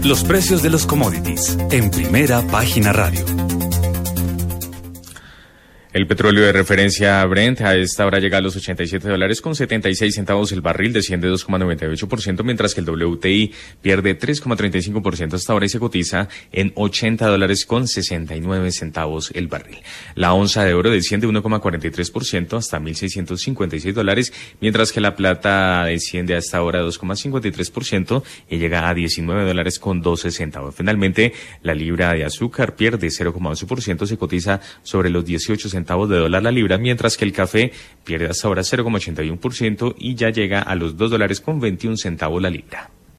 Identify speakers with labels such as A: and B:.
A: Los precios de los commodities en Primera Página Radio.
B: El petróleo de referencia Brent a esta hora llega a los $87.76 el barril, desciende 2,98%, mientras que el WTI pierde 3,35% hasta ahora y se cotiza en $80.69 el barril. La onza de oro desciende 1,43% hasta $1,656, mientras que la plata desciende a esta hora 2,53% y llega a $19.12. Finalmente, la libra de azúcar pierde 0,11%, se cotiza sobre los 18 centavos de dólar la libra, mientras que el café pierde hasta ahora 0,81% y ya llega a los $2.21 la libra.